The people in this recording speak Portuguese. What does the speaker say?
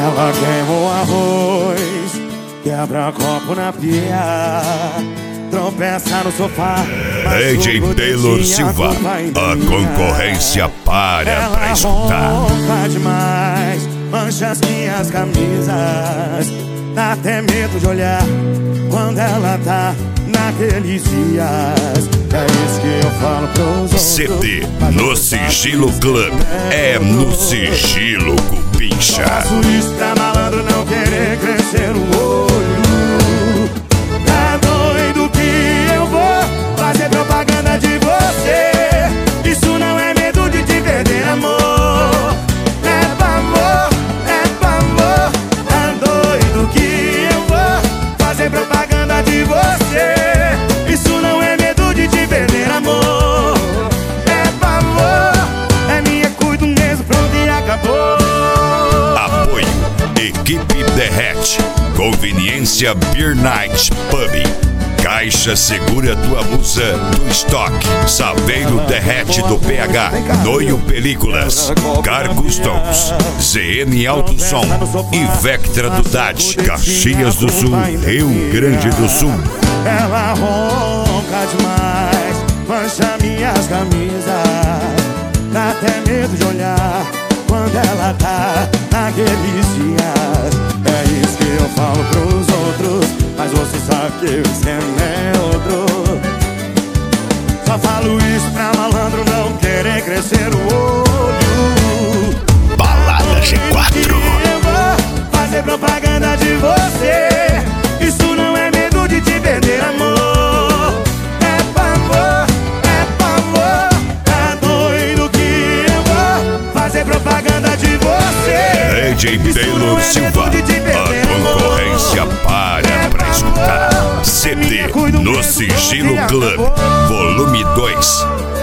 Ela queima o arroz, quebra copo na pia, tropeça no sofá. AJ Taylor Silva, a concorrência para pra escutar. Ela ronca demais, mancha as minhas camisas, dá até medo de olhar quando ela tá naqueles dias. É isso que eu falo pros outros. CD no Sigilo Club, é no Sigilo Cupincha. Faço isso pra malandro não querer crescer o olho. Tá doido que eu vou fazer propaganda de você. Isso não é medo de te perder, amor. É pavor, é pavor. Tá doido que eu vou fazer propaganda de você. Isso não é medo de te perder, amor. É pavor, é minha, cuido mesmo, pronto e acabou. Apoio Equipe Derrete, Conveniência Beer Night Pub, Caixa Segura Tua Musa do Estoque, Saveiro Derrete do PH, Noio Películas, Car Customs, ZN Alto Som e Vectra do DAD, Caxias do Sul, Rio Grande do Sul. Ela ronca demais, mancha minhas camisas, dá até medo de olhar quando ela tá naqueles dias. É isso que eu falo pros outros, mas você sabe que o esquema é outro. Só falo isso pra malandro não querer crescer o olho. Balada G4. Eu vou fazer propaganda de você. Isso não é medo de te perder, amor. É pavor, é pavor. Tá doido que eu vou fazer propaganda de você. AJ Taylor Silva, a concorrência para pra escutar. CD no Sigilo Club, volume 2.